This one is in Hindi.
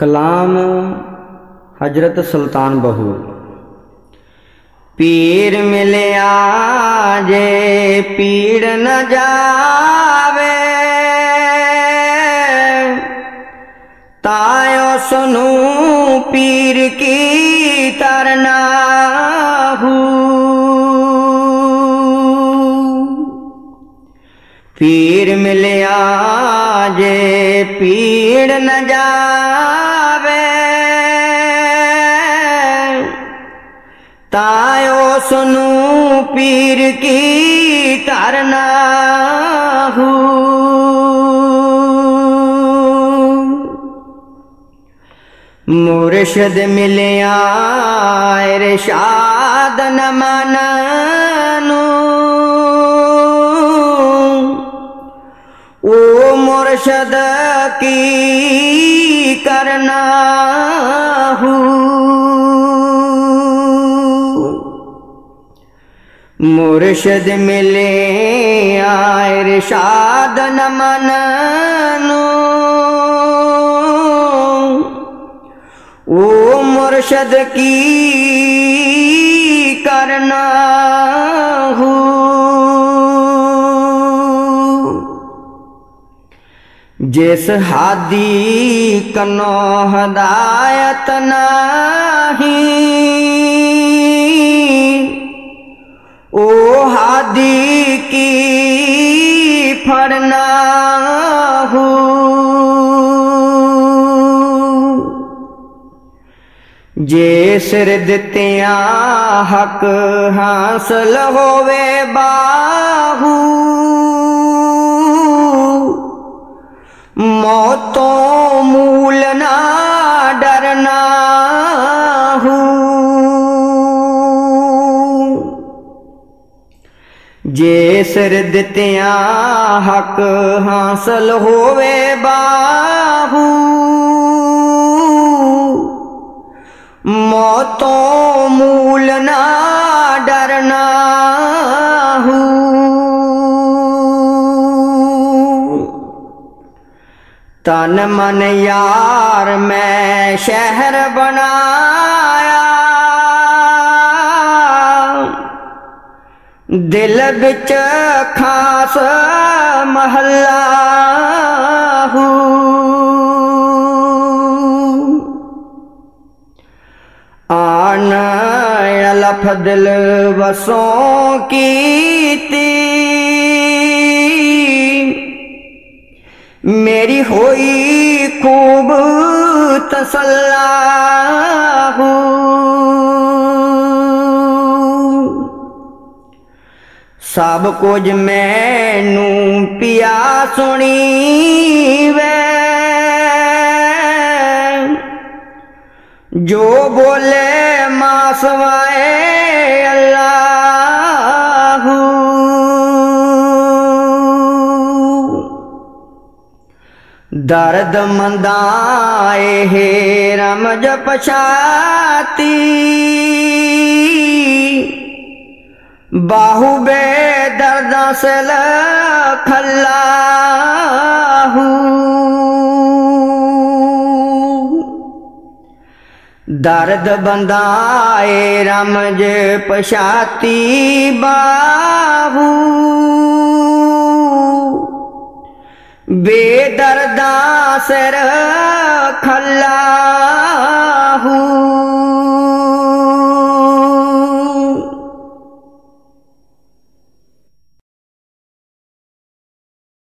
कलाम हजरत सुल्तान बहू। पीर मिलया जे पीड़ न जावे, तायो सुनू पीर की तरना हूँ। पीर मिलया जे पीड़ न जावे, तायो सुनू पीर की तरना हूँ। मुर्शिद मिलया इरशाद न मानू, ओ मुर्शिद की करना हूँ। मुर्शिद मिले इरशाद न मानू, ओ मुर्शिद की करना हूँ। जिस हादी कनो हदायत नाही, ओ हादी की फड़ना हूँ। जे सिर दित्तिया हक हासिल होवे बाहू, मौतों मूल ना डरना हूँ। जे सिर दित्तिया हक हासिल होवे बाहू, मौतों मूल ना डरना हूँ। तन मन यार मैं शहर बनाया, दिल बिच खास महला हूँ। आन अलफ दिल वसों की ती, मेरी होई खूब तसल्ला हूँ। सब कुछ मैनू पिया सुनी वे, जो बोले मासवाए अल्लाह। दर्द मंदाए है रमज पछाती, बाहु बे दर्दा से लखल्ला हूँ। दर्द बंदाए रमज पछाती बाहू, बेदर्दा से खल्ला